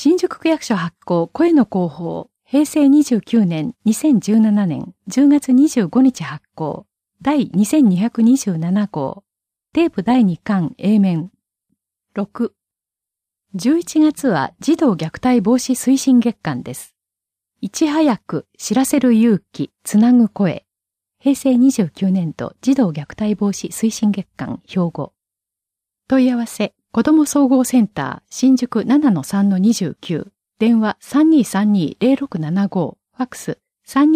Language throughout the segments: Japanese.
新宿区役所発行声の広報平成29年2017年10月25日発行第2227号テープ第2巻 A 面6 11月は児童虐待防止推進月間です。いち早く知らせる勇気つなぐ声平成29年度児童虐待防止推進月間標語問い合わせ子ども総合センター新宿 7-3-29 電話 3232-0675 ファックス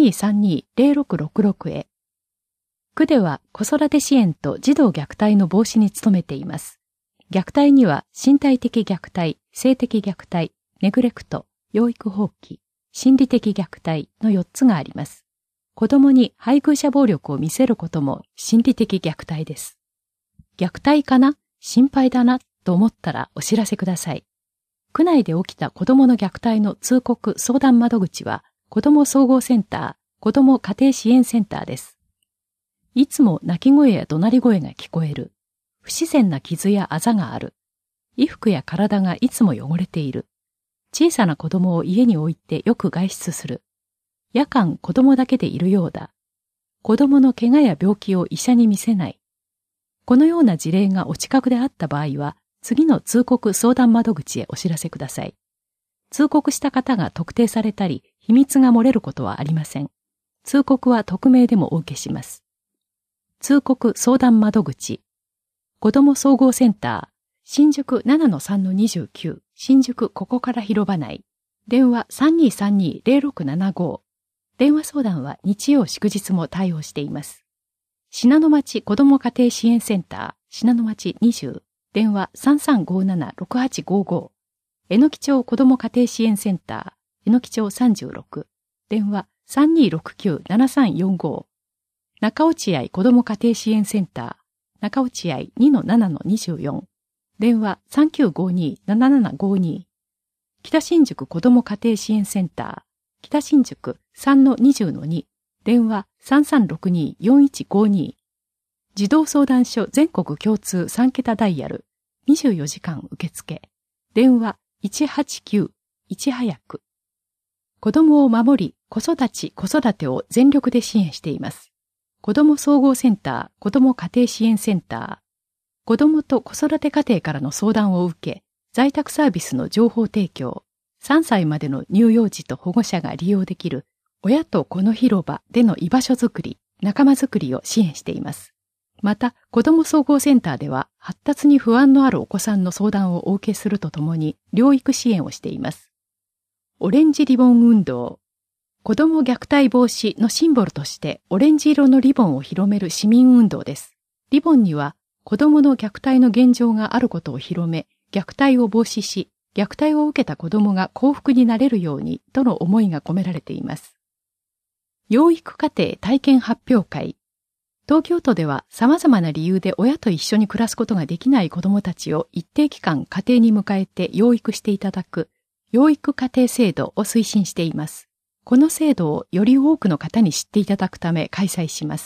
3232-0666 へ。区では子育て支援と児童虐待の防止に努めています。虐待には身体的虐待、性的虐待、ネグレクト、養育放棄、心理的虐待の4つがあります。子供に配偶者暴力を見せることも心理的虐待です。虐待かな？心配だなと思ったらお知らせください。区内で起きた子供の虐待の通告相談窓口は子供総合センター、子供家庭支援センターです。いつも泣き声や怒鳴り声が聞こえる。不自然な傷やあざがある。衣服や体がいつも汚れている。小さな子供を家に置いてよく外出する。夜間子供だけでいるようだ。子供の怪我や病気を医者に見せない。このような事例がお近くであった場合は、次の通告相談窓口へお知らせください。通告した方が特定されたり、秘密が漏れることはありません。通告は匿名でもお受けします。通告相談窓口。子ども総合センター、新宿 7-3-29、新宿ここから広場内。電話 3232-0675。電話相談は日曜祝日も対応しています。信濃町子ども家庭支援センター、信濃町20。電話 3357-6855。えのき町子ども家庭支援センター、えのき町36。電話 3269-7345。中落合子ども家庭支援センター、中落合 2-7-24。電話 3952-7752。北新宿子ども家庭支援センター、北新宿 3-20-2。電話 3362-4152。児童相談所全国共通3桁ダイヤル、24時間受付。電話 189-いち早く。子供を守り、子育てを全力で支援しています。子ども総合センター、子ども家庭支援センター。子どもと子育て家庭からの相談を受け、在宅サービスの情報提供、3歳までの乳幼児と保護者が利用できる親と子の広場での居場所づくり、仲間づくりを支援しています。また、子ども総合センターでは発達に不安のあるお子さんの相談をお受けするとともに療育支援をしています。オレンジリボン運動。子ども虐待防止のシンボルとしてオレンジ色のリボンを広める市民運動です。リボンには子どもの虐待の現状があることを広め、虐待を防止し、虐待を受けた子どもが幸福になれるようにとの思いが込められています。養育家庭体験発表会。東京都では様々な理由で親と一緒に暮らすことができない子どもたちを一定期間家庭に迎えて養育していただく養育家庭制度を推進しています。この制度をより多くの方に知っていただくため開催します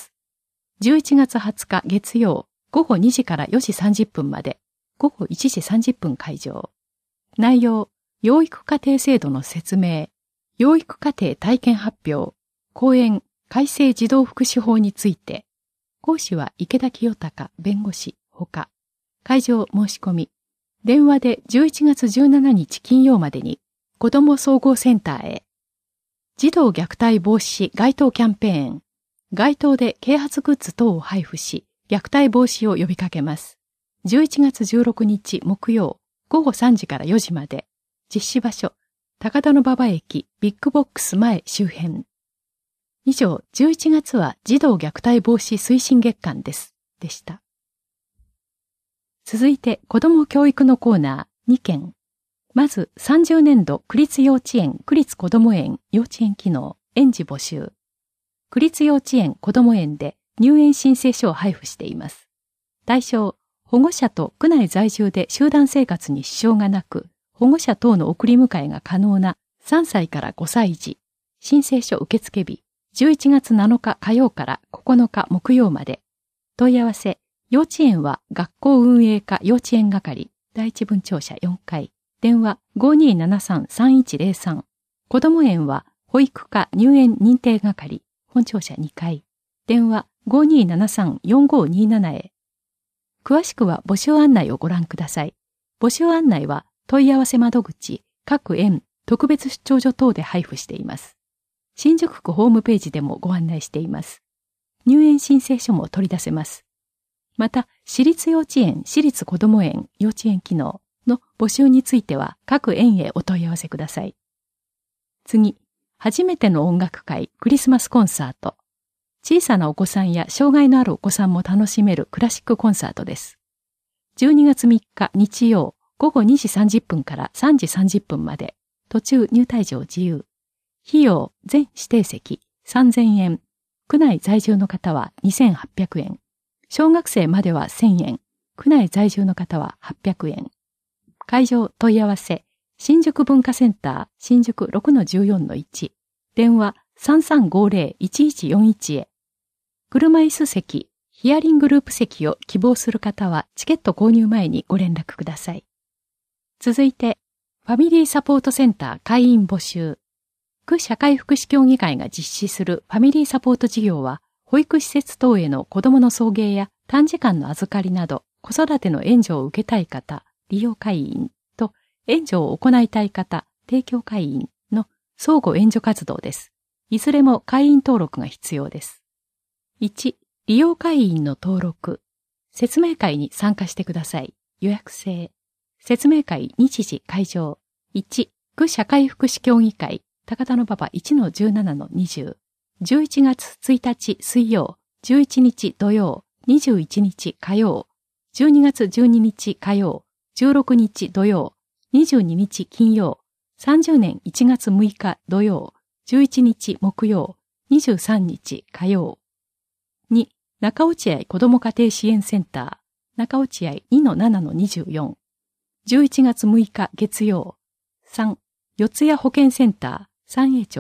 。11月20日月曜午後2時から4時30分まで、午後1時30分会場。内容、養育家庭制度の説明、養育家庭体験発表、講演、改正児童福祉法について、講師は池田清隆弁護士ほか。会場申し込み。電話で11月17日金曜までに子ども総合センターへ。児童虐待防止街頭キャンペーン。街頭で啓発グッズ等を配布し、虐待防止を呼びかけます。11月16日木曜午後3時から4時まで。実施場所、高田馬場駅ビッグボックス前周辺。以上、11月は児童虐待防止推進月間です。でした。続いて、子ども教育のコーナー2件。まず、30年度区立幼稚園、区立こども園、幼稚園機能、園児募集。区立幼稚園、こども園で入園申請書を配布しています。対象、保護者と区内在住で集団生活に支障がなく、保護者等の送り迎えが可能な3歳から5歳児。申請書受付日。11月7日火曜から9日木曜まで。問い合わせ、幼稚園は学校運営課幼稚園係、第一分庁舎4階。 電話 5273-3103。子ども園は保育課入園認定係、本庁舎2階。電話 5273-4527 へ。詳しくは募集案内をご覧ください。募集案内は問い合わせ窓口、各園、特別出張所等で配布しています。新宿区ホームページでもご案内しています。入園申請書も取り出せます。また、私立幼稚園、私立子ども園、幼稚園機能の募集については各園へお問い合わせください。次、初めての音楽会クリスマスコンサート。小さなお子さんや障害のあるお子さんも楽しめるクラシックコンサートです。12月3日日曜午後2時30分から3時30分まで、途中入退場自由。費用全指定席3000円。区内在住の方は2800円。小学生までは1000円。区内在住の方は800円。会場問い合わせ、新宿文化センター新宿 6-14-1。電話 3350-1141 へ。車椅子席、ヒアリングループ席を希望する方はチケット購入前にご連絡ください。続いて、ファミリーサポートセンター会員募集。区社会福祉協議会が実施するファミリーサポート事業は、保育施設等への子どもの送迎や短時間の預かりなど、子育ての援助を受けたい方、利用会員と、援助を行いたい方、提供会員の相互援助活動です。いずれも会員登録が必要です。1、利用会員の登録。説明会に参加してください。予約制。説明会日時会場。1、区社会福祉協議会、高田馬場 1-17-20。11月1日水曜、11日土曜、21日火曜、12月12日火曜、16日土曜、22日金曜、30年1月6日土曜、11日木曜、23日火曜。2、中落合子ども家庭支援センター、中落合 2-7-24。11月6日月曜。3、四谷保健センター、三栄町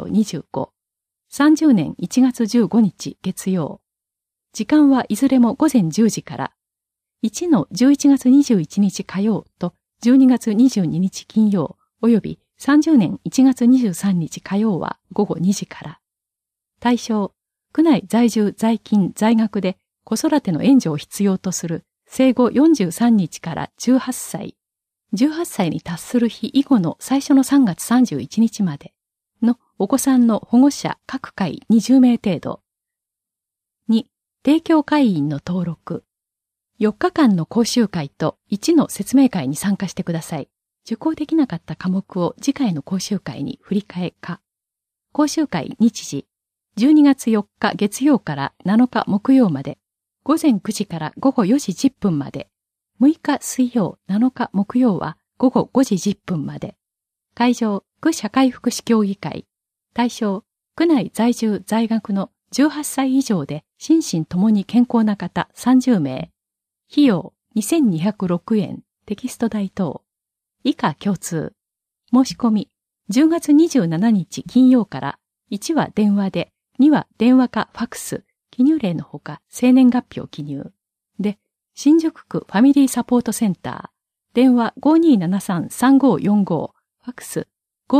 25。30年1月15日月曜。時間はいずれも午前10時から。1の11月21日火曜と12月22日金曜及び30年1月23日火曜は午後2時から。対象、区内在住在勤在学で子育ての援助を必要とする生後43日から18歳。18歳に達する日以後の最初の3月31日までのお子さんの保護者各会20名程度。2、提供会員の登録。4日間の講習会と1の説明会に参加してください。受講できなかった科目を次回の講習会に振り替えか。講習会日時、12月4日月曜から7日木曜まで、午前9時から午後4時10分まで、6日水曜7日木曜は午後5時10分まで。会場、区社会福祉協議会。対象、区内在住在学の18歳以上で心身ともに健康な方30名。費用2206円、テキスト代等。以下共通。申し込み、10月27日金曜から1は電話で、2は電話かファクス、記入例のほか生年月日を記入。で、新宿区ファミリーサポートセンター。電話 5273-3545、ファクス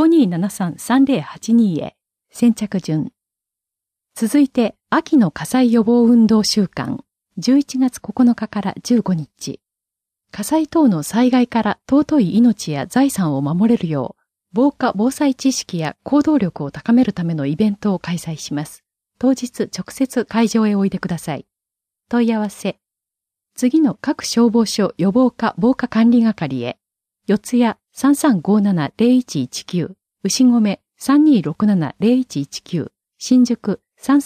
5273-3082 へ。先着順。続いて、秋の火災予防運動週間。11月9日から15日。火災等の災害から尊い命や財産を守れるよう、防火防災知識や行動力を高めるためのイベントを開催します。当日直接会場へおいでください。問い合わせ。次の各消防署予防課防火管理係へ。四谷 3357-0119、牛込 3267-0119、新宿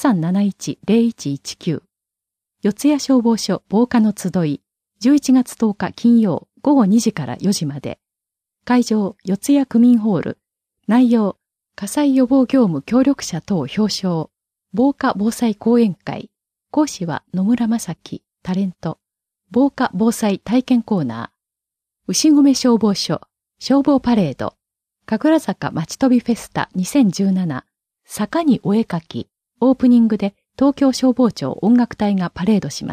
3371-0119。四谷消防署防火の集い、11月10日金曜午後2時から4時まで。会場、四谷区民ホール。内容、火災予防業務協力者等表彰。防火防災講演会。講師は野村正樹、タレント。防火防災体験コーナー。牛込消防署、消防パレード。神楽坂まちとびフェスタ2017。坂にお絵かき。オープニングで東京消防庁音楽隊がパレードします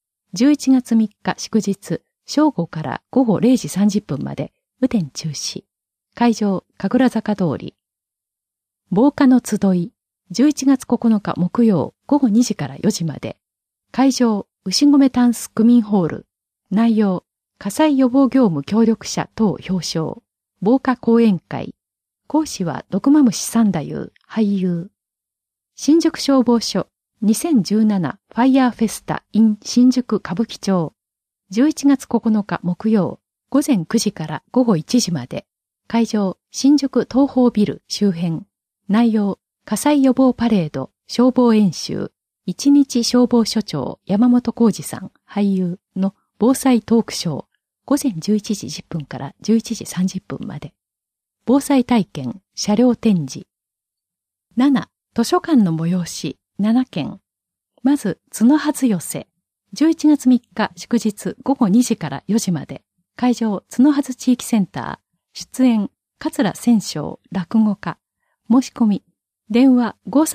。11月3日祝日、正午から午後0時30分まで、雨天中止。 会場、神楽坂通り。防火の集い、11月9日木曜午後2時から4時まで。会場、牛込タンス区民ホール。内容、火災予防業務協力者等表彰。防火講演会。講師は毒マムシ三太夫、俳優。新宿消防署2017ファイヤーフェスタ in 新宿歌舞伎町。11月9日木曜午前9時から午後1時まで。会場、新宿東宝ビル周辺。内容、火災予防パレード、消防演習。一日消防署長山本浩二さん、俳優の防災トークショー。午前11時10分から11時30分まで。防災体験、車両展示。7、図書館の催し、7件。まず、角は寄せ。11月3日祝日午後2時から4時まで。会場、角は地域センター。出演、桂千章、落語家。申し込み。電話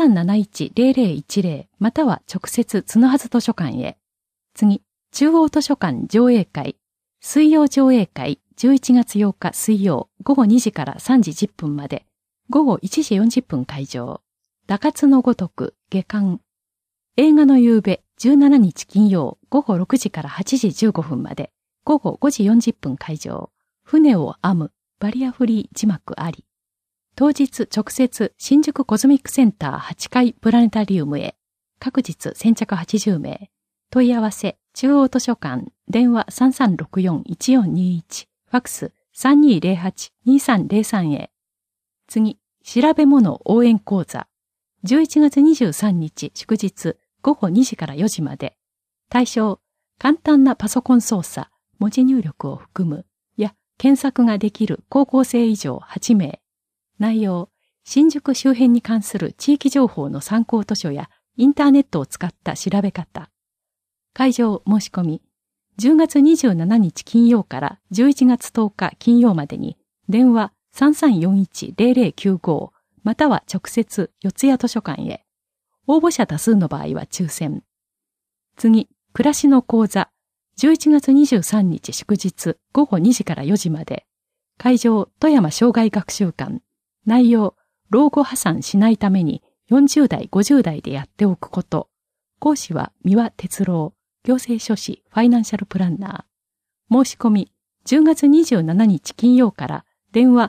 5371-0010 または直接角は図書館へ。次、中央図書館上映会。水曜上映会11月8日水曜午後2時から3時10分まで。午後1時40分会場。打活のごとく下巻。映画の夕べ17日金曜午後6時から8時15分まで。午後5時40分会場。船を編むバリアフリー字幕あり。当日直接新宿コズミックセンター8階プラネタリウムへ。各日先着80名。問い合わせ中央図書館電話 3364-1421 ファックス 3208-2303 へ。次、調べ物応援講座。11月23日祝日午後2時から4時まで。対象、簡単なパソコン操作、文字入力を含む、や検索ができる高校生以上8名。内容、新宿周辺に関する地域情報の参考図書やインターネットを使った調べ方。会場申し込み。10月27日金曜から11月10日金曜までに電話 3341-0095 または直接四谷図書館へ。応募者多数の場合は抽選。次、暮らしの講座。11月23日祝日午後2時から4時まで。会場、富山障害学習館。内容、老後破産しないために40代、50代でやっておくこと。講師は三輪哲郎、行政書士ファイナンシャルプランナー。申し込み、10月27日金曜から電話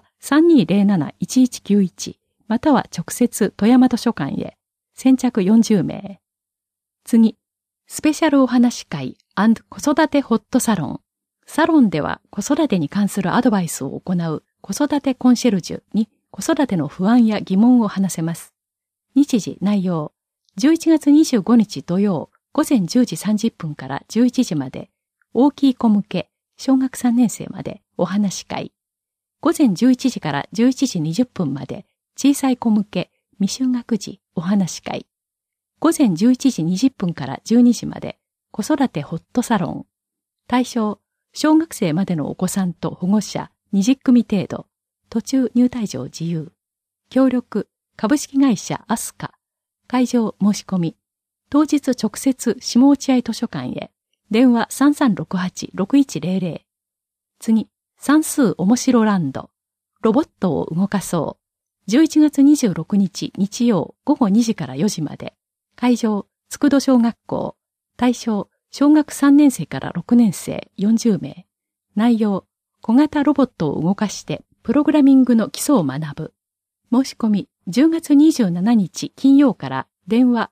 3207-1191 または直接富山図書館へ。先着40名。次、スペシャルお話会&子育てホットサロン。サロンでは子育てに関するアドバイスを行う子育てコンシェルジュに子育ての不安や疑問を話せます。日時内容、11月25日土曜午前10時30分から11時まで、大きい子向け、小学3年生までお話会。午前11時から11時20分まで、小さい子向け、未就学児お話会。午前11時20分から12時まで、子育てホットサロン。対象、小学生までのお子さんと保護者20組程度。途中入退場自由。協力、株式会社アスカ。会場申し込み。当日直接下落合図書館へ。電話 3368-6100。次、算数おもしろランド。ロボットを動かそう。11月26日日曜午後2時から4時まで。会場、佃小学校。対象、小学3年生から6年生40名。内容、小型ロボットを動かしてプログラミングの基礎を学ぶ。申し込み、10月27日金曜から電話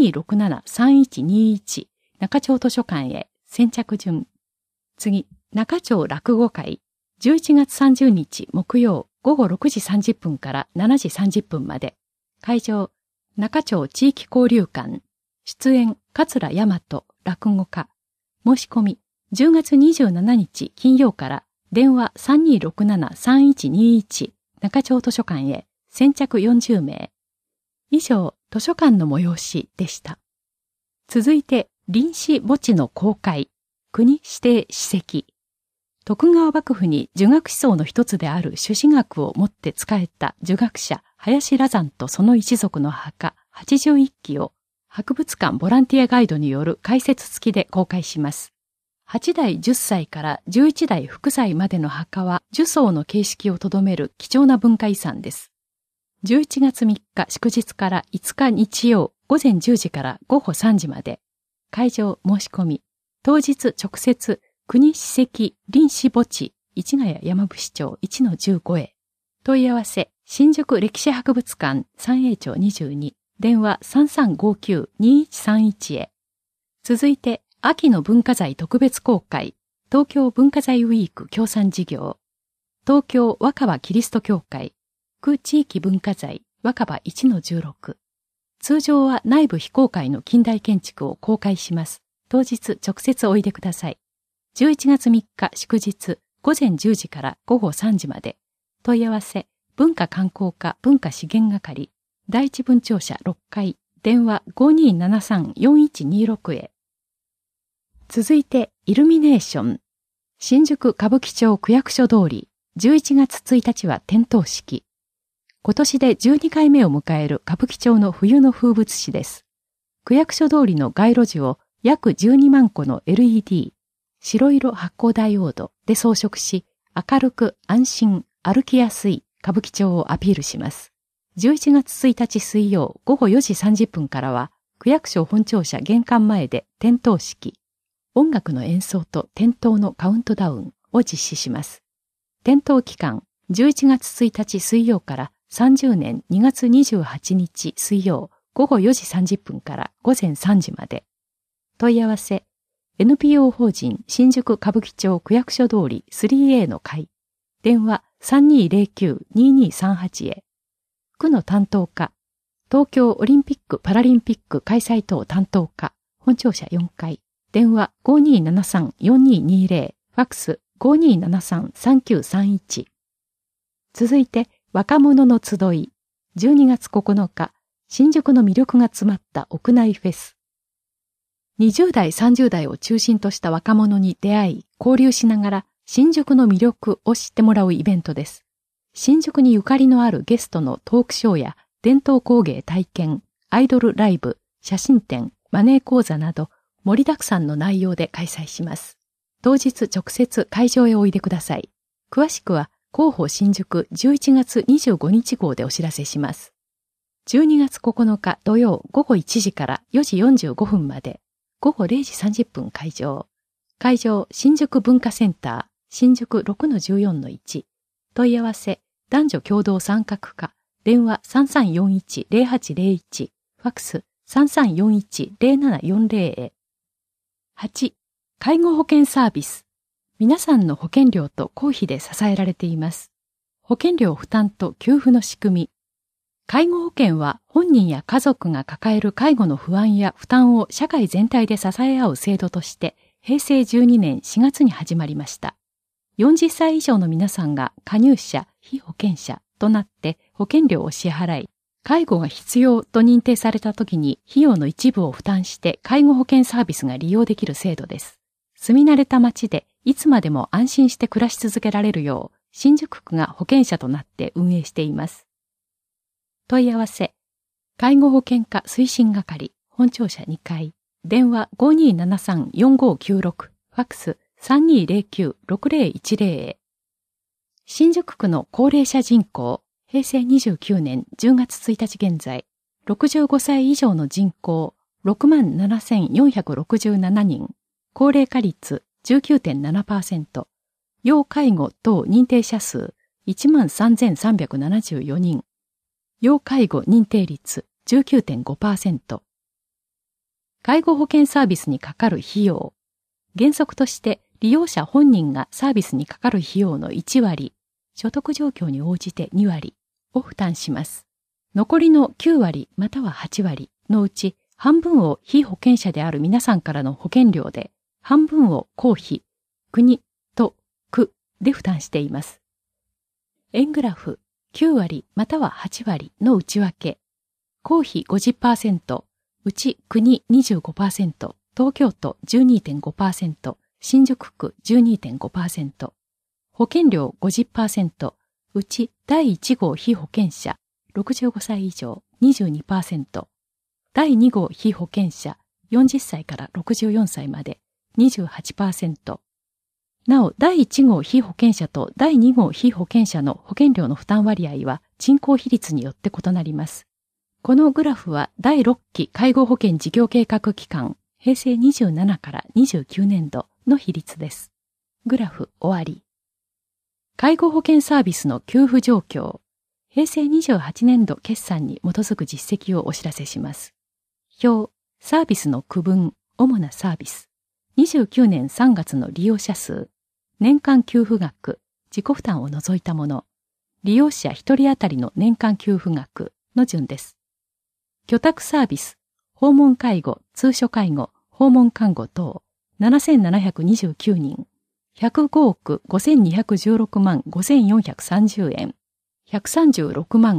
3267-3121 中町図書館へ。先着順。次、中町落語会。11月30日木曜午後6時30分から7時30分まで。会場、中町地域交流館。出演、桂大和、落語家。申し込み、10月27日金曜から電話 3267-3121 中町図書館へ。先着40名。以上、図書館の催しでした。続いて、臨死墓地の公開。国指定史跡。徳川幕府に儒学思想の一つである朱子学をもって仕えた儒学者林羅山とその一族の墓81基を博物館ボランティアガイドによる解説付きで公開します。 8代10歳から11代副歳までの墓は呪詛の形式をとどめる貴重な文化遺産です。11月3日祝日から5日日曜午前10時から午後3時まで。会場申し込み。当日直接国史跡臨死墓地市ヶ谷山伏町 1-15 へ。問い合わせ新宿歴史博物館三栄町22電話 3359-2131 へ。続いて秋の文化財特別公開東京文化財ウィーク協賛事業東京若葉キリスト教会区地域文化財若葉 1-16 通常は内部非公開の近代建築を公開します。当日直接おいでください。11月3日祝日午前10時から午後3時まで。問い合わせ文化観光課文化資源係第一分庁舎6階電話 5273-4126 へ。続いてイルミネーション新宿歌舞伎町区役所通り11月1日は点灯式。今年で12回目を迎える歌舞伎町の冬の風物詩です。区役所通りの街路樹を約12万個の LED、白色発光ダイオードで装飾し、明るく安心、歩きやすい歌舞伎町をアピールします。11月1日水曜午後4時30分からは、区役所本庁舎玄関前で点灯式、音楽の演奏と点灯のカウントダウンを実施します。点灯期間、11月1日水曜から30年2月28日水曜午後4時30分から午前3時まで。問い合わせ、NPO 法人新宿歌舞伎町区役所通り 3A の会。電話 3209-2238 へ。区の担当課、東京オリンピック・パラリンピック開催等担当課、本庁舎4階。電話 5273-4220、ファックス 5273-3931。続いて、若者の集い、12月9日、新宿の魅力が詰まった屋内フェス。20代、30代を中心とした若者に出会い、交流しながら新宿の魅力を知ってもらうイベントです。新宿にゆかりのあるゲストのトークショーや伝統工芸体験、アイドルライブ、写真展、マネー講座など盛りだくさんの内容で開催します。当日直接会場へおいでください。詳しくは広報新宿11月25日号でお知らせします。12月9日土曜午後1時から4時45分まで、午後0時30分開場。会場新宿文化センター、新宿 6-14-1。問い合わせ、男女共同参画課、電話 3341-0801、ファックス 3341-0740 へ。8、介護保険サービス。皆さんの保険料と公費で支えられています。保険料負担と給付の仕組み。介護保険は本人や家族が抱える介護の不安や負担を社会全体で支え合う制度として平成12年4月に始まりました。40歳以上の皆さんが加入者、被保険者となって保険料を支払い、介護が必要と認定された時に費用の一部を負担して介護保険サービスが利用できる制度です。住み慣れた街でいつまでも安心して暮らし続けられるよう新宿区が保険者となって運営しています。問い合わせ、介護保険課推進係、本庁舎2階、電話 5273-4596、ファックス 3209-6010 へ。新宿区の高齢者人口、平成29年10月1日現在、65歳以上の人口 67,467 人、高齢化率 19.7%、要介護等認定者数 13,374 人、要介護認定率 19.5%。介護保険サービスにかかる費用。原則として利用者本人がサービスにかかる費用の1割、所得状況に応じて2割を負担します。残りの9割または8割のうち半分を被保険者である皆さんからの保険料で、半分を公費、国と区で負担しています。円グラフ。9割または8割の内訳。公費 50%、うち国 25%、東京都 12.5%、新宿区 12.5%。保険料 50%、うち第1号被保険者65歳以上 22%。第2号被保険者40歳から64歳まで 28%。なお、第1号被保険者と第2号被保険者の保険料の負担割合は人口比率によって異なります。このグラフは第6期介護保険事業計画期間、平成27から29年度の比率です。グラフ終わり。介護保険サービスの給付状況。平成28年度決算に基づく実績をお知らせします。表、サービスの区分、主なサービス。29年3月の利用者数。年間給付額、自己負担を除いたもの。利用者1人当たりの年間給付額の順です。居宅サービス、訪問介護、通所介護、訪問看護等、7729人。105億5216万5430円。136万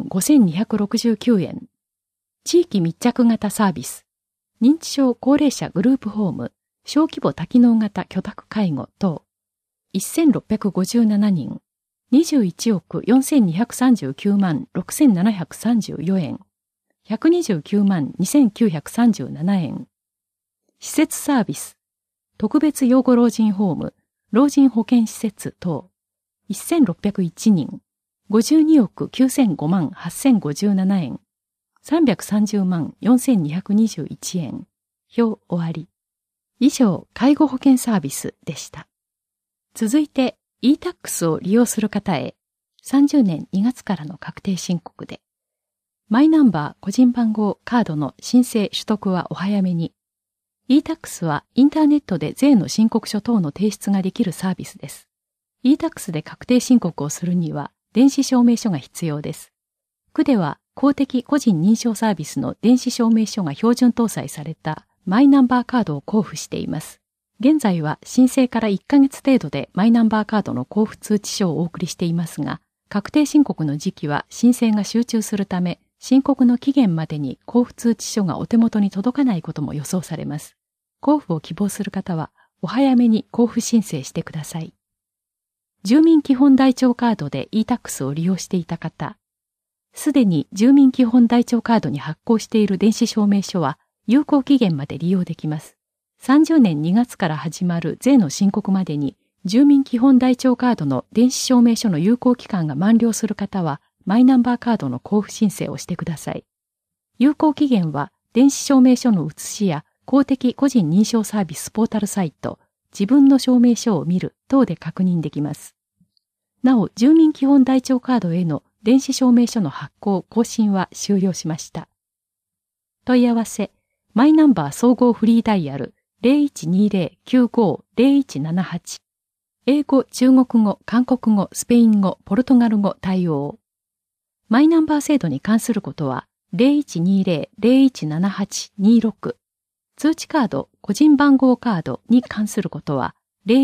5269円。地域密着型サービス。認知症高齢者グループホーム、小規模多機能型居宅介護等。1657人。21億4239万6734円。129万2937円。施設サービス。特別養護老人ホーム、老人保健施設等。1601人。52億9005万8057円。330万4221円。表終わり。以上、介護保険サービスでした。続いて、e-tax を利用する方へ、30年2月からの確定申告で、マイナンバー個人番号カードの申請取得はお早めに。e-tax はインターネットで税の申告書等の提出ができるサービスです。e-tax で確定申告をするには、電子証明書が必要です。区では公的個人認証サービスの電子証明書が標準搭載されたマイナンバーカードを交付しています。現在は申請から1ヶ月程度でマイナンバーカードの交付通知書をお送りしていますが、確定申告の時期は申請が集中するため、申告の期限までに交付通知書がお手元に届かないことも予想されます。交付を希望する方は、お早めに交付申請してください。住民基本台帳カードで e-tax を利用していた方、すでに住民基本台帳カードに発行している電子証明書は有効期限まで利用できます。30年2月から始まる税の申告までに住民基本台帳カードの電子証明書の有効期間が満了する方はマイナンバーカードの交付申請をしてください。有効期限は電子証明書の写しや公的個人認証サービスポータルサイト、自分の証明書を見る等で確認できます。なお、住民基本台帳カードへの電子証明書の発行・更新は終了しました。問い合わせ、マイナンバー総合フリーダイヤル 0120-95-0178。英語、中国語、韓国語、スペイン語、ポルトガル語対応。マイナンバー制度に関することは 0120-017826。通知カード、個人番号カードに関することは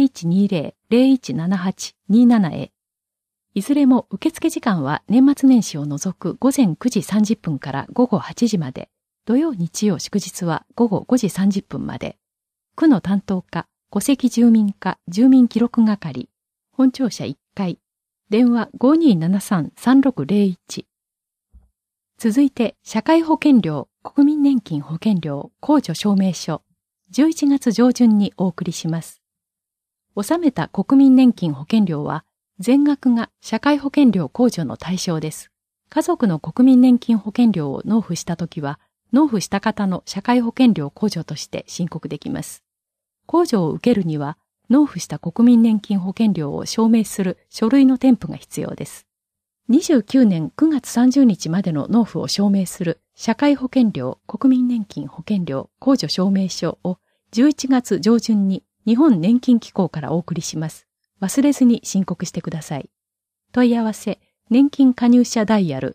0120-017827 へ。いずれも受付時間は年末年始を除く午前9時30分から午後8時まで、土曜日曜祝日は午後5時30分まで。区の担当課、戸籍住民課、住民記録係、本庁舎1階、電話 5273-3601。続いて、社会保険料、国民年金保険料、控除証明書、11月上旬にお送りします。納めた国民年金保険料は、全額が社会保険料控除の対象です。家族の国民年金保険料を納付したときは、納付した方の社会保険料控除として申告できます。控除を受けるには、納付した国民年金保険料を証明する書類の添付が必要です。29年9月30日までの納付を証明する社会保険料、国民年金保険料控除証明書を11月上旬に日本年金機構からお送りします。忘れずに申告してください。問い合わせ、年金加入者ダイヤル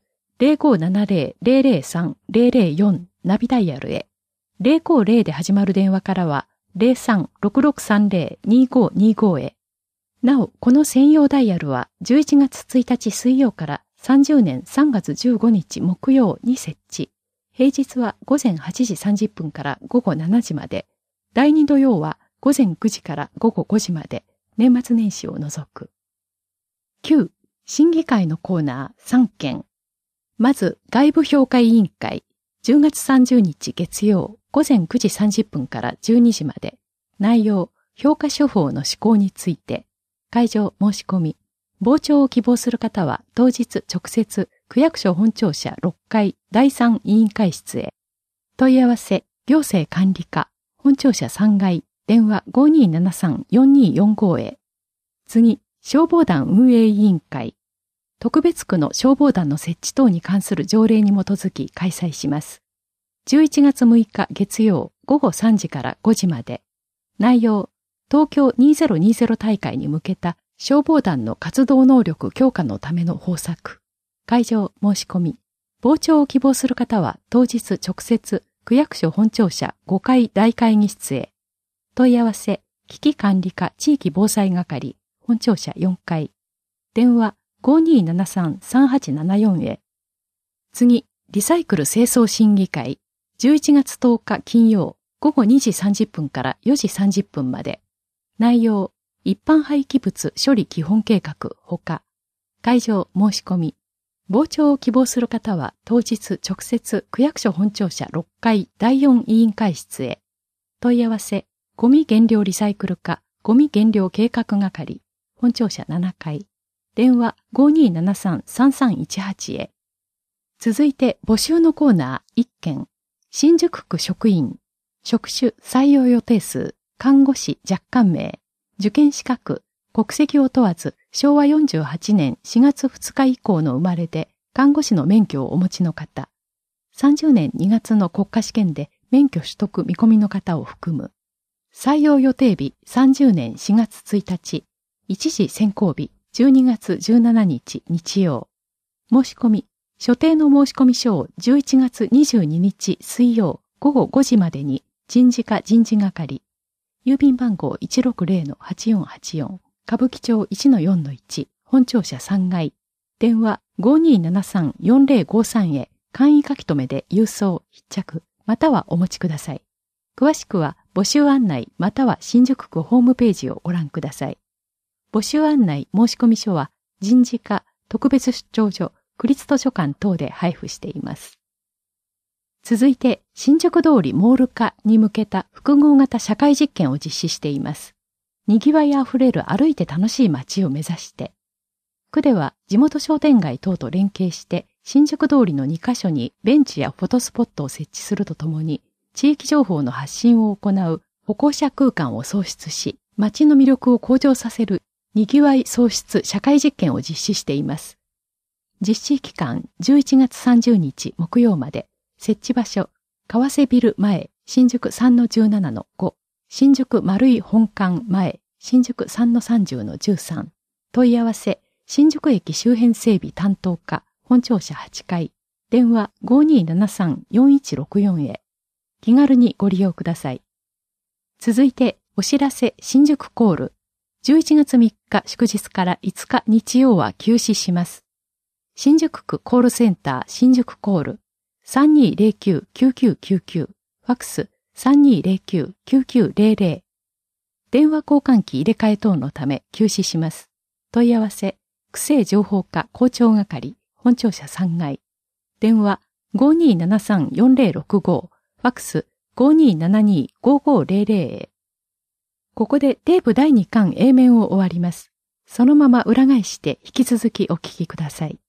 0570-003-004 ナビダイヤルへ。050で始まる電話からは 03-6630-2525 へ。なお、この専用ダイヤルは11月1日水曜から30年3月15日木曜に設置。平日は午前8時30分から午後7時まで。第2土曜は午前9時から午後5時まで。年末年始を除く。9. 審議会のコーナー3件。まず、外部評価委員会、10月30日月曜、午前9時30分から12時まで。内容、 評価処方の施行について、会場申し込み、傍聴を希望する方は当日直接区役所本庁舎6階第3委員会室へ。問い合わせ、行政管理課、本庁舎3階、電話 5273-4245 へ。次、消防団運営委員会。特別区の消防団の設置等に関する条例に基づき開催します。11月6日月曜午後3時から5時まで。内容、東京2020大会に向けた消防団の活動能力強化のための方策。会場申し込み。傍聴を希望する方は当日直接区役所本庁舎5階大会議室へ。問い合わせ、危機管理課地域防災係、本庁舎4階。電話 5273-3874 へ。次、リサイクル清掃審議会。11月10日金曜午後2時30分から4時30分まで。内容、一般廃棄物処理基本計画ほか。会場申し込み。傍聴を希望する方は当日直接区役所本庁舎6階第4委員会室へ。問い合わせ、ゴミ減量リサイクル課ゴミ減量計画係、本庁舎7階。電話 5273-3318 へ。続いて募集のコーナー1件。新宿区職員。職種採用予定数。看護師若干名。受験資格。国籍を問わず、昭和48年4月2日以降の生まれで、看護師の免許をお持ちの方。30年2月の国家試験で免許取得見込みの方を含む。採用予定日30年4月1日。一時選考日12月17日日曜。申し込み。所定の申込書を11月22日水曜午後5時までに人事課人事係。郵便番号 160-8484 歌舞伎町 1-4-1 本庁舎3階。電話 5273-4053 へ簡易書き留めで郵送必着またはお持ちください。詳しくは募集案内または新宿区ホームページをご覧ください。募集案内申込書は人事課特別出張所区立図書館等で配布しています。続いて、新宿通りモール化に向けた複合型社会実験を実施しています。にぎわいあふれる歩いて楽しい街を目指して、区では地元商店街等と連携して、新宿通りの2カ所にベンチやフォトスポットを設置するとともに、地域情報の発信を行う歩行者空間を創出し、街の魅力を向上させるにぎわい創出社会実験を実施しています。実施期間11月30日木曜まで、設置場所、川瀬ビル前、新宿 3-17-5、新宿丸井本館前、新宿 3-30-13、問い合わせ、新宿駅周辺整備担当課、本庁舎8階、電話 5273-4164 へ、気軽にご利用ください。続いて、お知らせ新宿コール、11月3日祝日から5日日曜は休止します。新宿区コールセンター新宿コール 3209-9999 ファックス 3209-9900 電話交換機入れ替え等のため休止します。問い合わせ区政情報課校長係本庁舎3階電話 5273-4065 ファックス 5272-5500 へ。ここでテープ第2巻 A 面を終わります。そのまま裏返して引き続きお聞きください。